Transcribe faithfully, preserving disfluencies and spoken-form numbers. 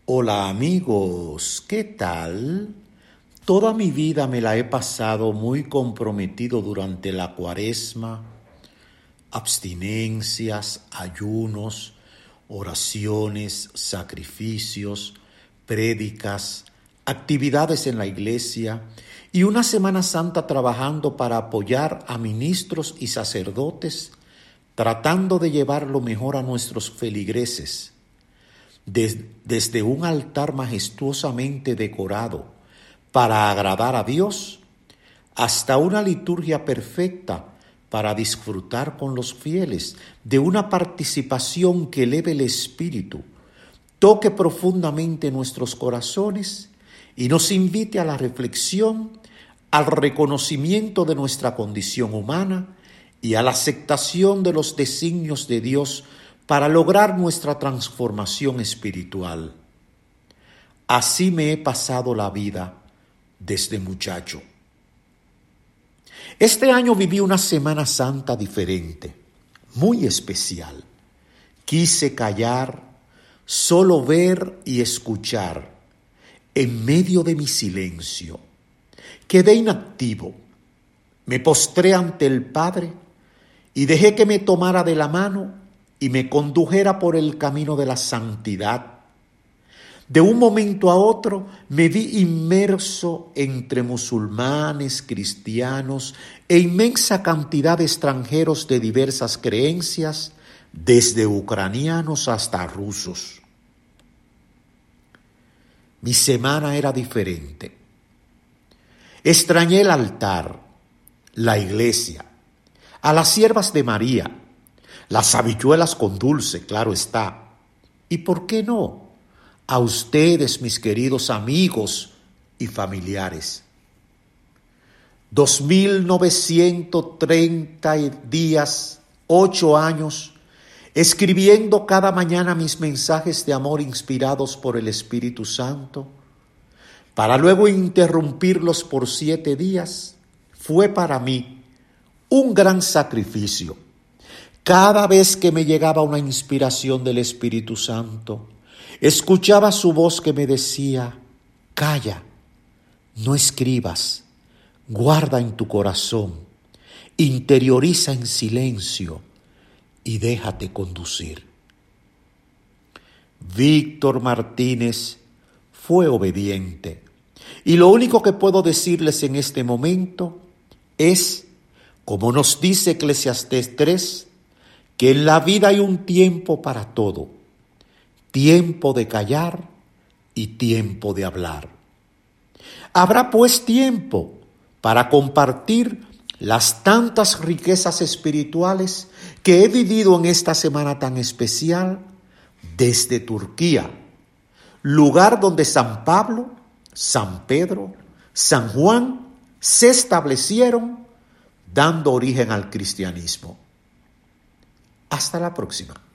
Hola amigos, ¿qué tal? Toda mi vida me la he pasado muy comprometido durante la cuaresma, abstinencias, ayunos, oraciones, sacrificios, prédicas, actividades en la iglesia y una Semana Santa trabajando para apoyar a ministros y sacerdotes, tratando de llevar lo mejor a nuestros feligreses. Des, desde un altar majestuosamente decorado para agradar a Dios, hasta una liturgia perfecta para disfrutar con los fieles de una participación que eleve el espíritu, toque profundamente nuestros corazones y nos invite a la reflexión, al reconocimiento de nuestra condición humana y a la aceptación de los designios de Dios para lograr nuestra transformación espiritual. Así me he pasado la vida desde muchacho. Este año viví una Semana Santa diferente, muy especial. Quise callar, solo ver y escuchar en medio de mi silencio. Quedé inactivo, me postré ante el Padre y dejé que me tomara de la mano y me condujera por el camino de la santidad. De un momento a otro me vi inmerso entre musulmanes, cristianos e inmensa cantidad de extranjeros de diversas creencias, desde ucranianos hasta rusos. Mi semana era diferente. Extrañé el altar, la iglesia, a las siervas de María, las habichuelas con dulce, claro está. ¿Y por qué no? A ustedes, mis queridos amigos y familiares. Dos mil novecientos treinta días, ocho años, escribiendo cada mañana mis mensajes de amor inspirados por el Espíritu Santo, para luego interrumpirlos por siete días, fue para mí un gran sacrificio. Cada vez que me llegaba una inspiración del Espíritu Santo, escuchaba su voz que me decía: calla, no escribas, guarda en tu corazón, interioriza en silencio y déjate conducir. Víctor Martínez fue obediente, y lo único que puedo decirles en este momento es, como nos dice Eclesiastés tres, que en la vida hay un tiempo para todo, tiempo de callar y tiempo de hablar. Habrá pues tiempo para compartir las tantas riquezas espirituales que he vivido en esta semana tan especial desde Turquía, lugar donde San Pablo, San Pedro, San Juan se establecieron, dando origen al cristianismo. Hasta la próxima.